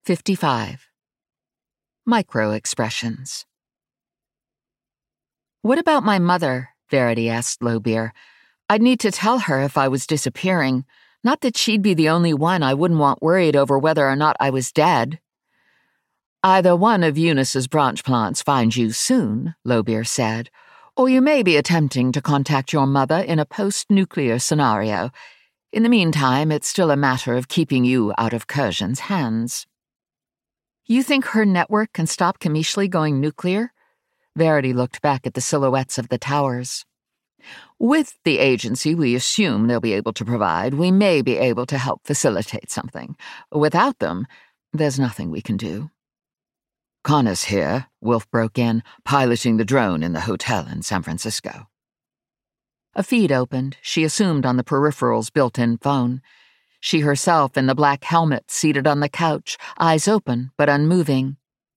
55. Micro-expressions. "What about my mother?" Verity asked Lowbeer. "I'd need to tell her if I was disappearing. Not that she'd be the only one I wouldn't want worried over whether or not I was dead." "Either one of Eunice's branch plants finds you soon," Lowbeer said, "or you may be attempting to contact your mother in a post-nuclear scenario. In the meantime, it's still a matter of keeping you out of Curzion's hands." "You think her network can stop Kamishli going nuclear?" Verity looked back at the silhouettes of the towers. "With the agency we assume they'll be able to provide, we may be able to help facilitate something. Without them, there's nothing we can do." "Connor's here," Wilf broke in, "piloting the drone in the hotel in San Francisco." A feed opened, she assumed on the peripheral's built-in phone. She herself in the black helmet seated on the couch, eyes open but unmoving.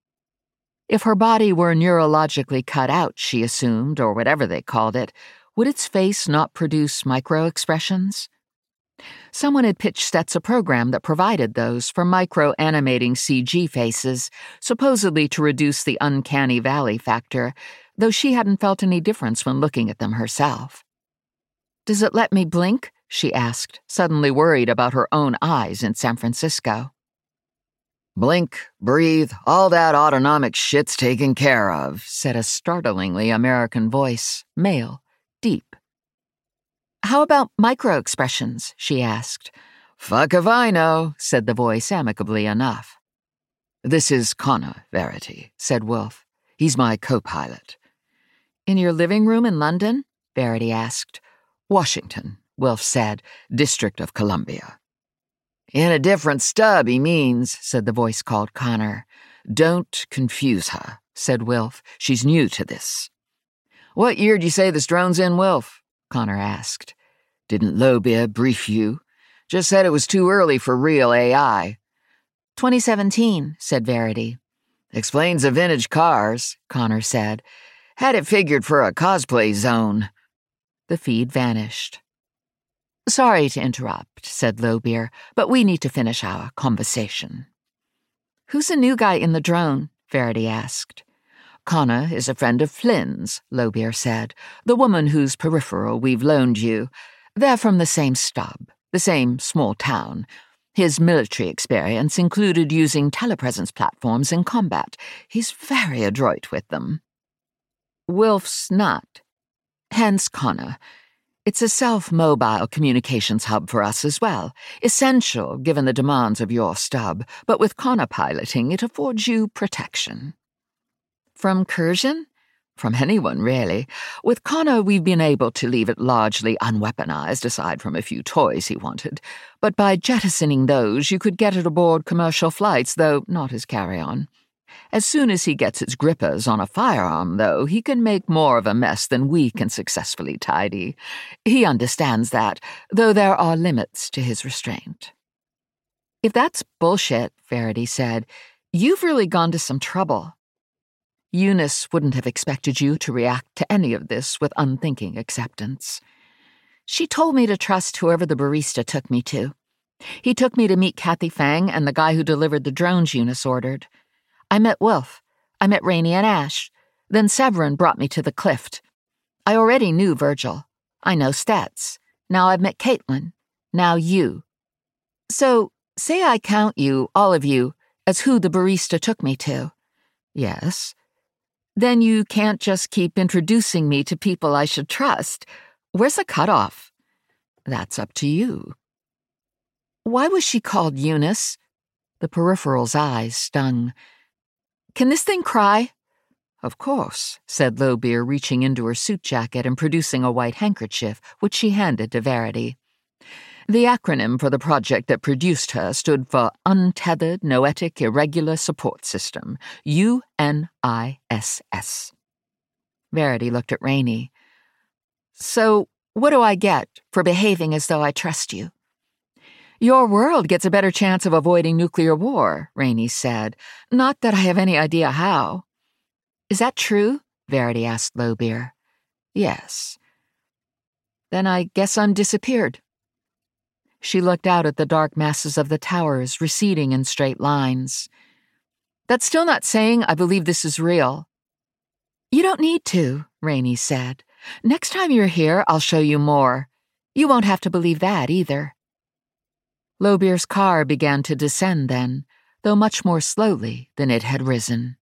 If her body were neurologically cut out, she assumed, or whatever they called it, would its face not produce micro-expressions? Someone had pitched Stets a program that provided those for micro-animating CG faces, supposedly to reduce the uncanny valley factor, though she hadn't felt any difference when looking at them herself. "Does it let me blink?" she asked, suddenly worried about her own eyes in San Francisco. "Blink, breathe, all that autonomic shit's taken care of," said a startlingly American voice, male, deep. "How about micro-expressions?" she asked. "Fuck if I know," said the voice amicably enough. "This is Connor, Verity," said Wilf. "He's my co-pilot." "In your living room in London?" Verity asked. "Washington," Wilf said, "District of Columbia." "In a different stub, he means," said the voice called Connor. "Don't confuse her," said Wilf. "She's new to this." "What year d'you say this drone's in, Wilf?" Connor asked. "Didn't Lowbeer brief you? Just said it was too early for real AI." 2017, said Verity. "Explains the vintage cars," Connor said. "Had it figured for a cosplay zone." The feed vanished. "Sorry to interrupt," said Lowbeer, "but we need to finish our conversation." "Who's the new guy in the drone?" Verity asked. "Connor is a friend of Flynn's," Lowbeer said, "the woman whose peripheral we've loaned you. They're from the same stub, the same small town. His military experience included using telepresence platforms in combat. He's very adroit with them." "Wilf's not. Hence Connor. It's a self-mobile communications hub for us as well, essential given the demands of your stub, but with Connor piloting, it affords you protection." "From Curzon?" "From anyone, really. With Connor, we've been able to leave it largely unweaponized, aside from a few toys he wanted. But by jettisoning those, you could get it aboard commercial flights, though not as carry-on. As soon as he gets its grippers on a firearm, though, he can make more of a mess than we can successfully tidy. He understands that, though there are limits to his restraint." "If that's bullshit," Verity said, "you've really gone to some trouble." "Eunice wouldn't have expected you to react to any of this with unthinking acceptance. She told me to trust whoever the barista took me to. He took me to meet Kathy Fang and the guy who delivered the drones Eunice ordered. I met Wilf. I met Rainey and Ash. Then Severin brought me to the Clift. I already knew Virgil. I know Stets. Now I've met Caitlin. Now you. So, say I count you, all of you, as who the barista took me to." "Yes." "Then you can't just keep introducing me to people I should trust. Where's the cutoff?" "That's up to you." "Why was she called Eunice?" The peripheral's eyes stung. "Can this thing cry?" "Of course," said Lowbeer, reaching into her suit jacket and producing a white handkerchief, which she handed to Verity. The acronym for the project that produced her stood for Untethered Noetic Irregular Support System, UNISS. Verity looked at Rainey. "So, what do I get for behaving as though I trust you?" "Your world gets a better chance of avoiding nuclear war," Rainey said. "Not that I have any idea how." "Is that true?" Verity asked Lowbeer. "Yes." "Then I guess I'm disappeared." She looked out at the dark masses of the towers receding in straight lines. That's still not saying I believe this is real. You don't need to, Rainey said. Next time you're here, I'll show you more. You won't have to believe that either. Lowbeer's car began to descend then, though much more slowly than it had risen.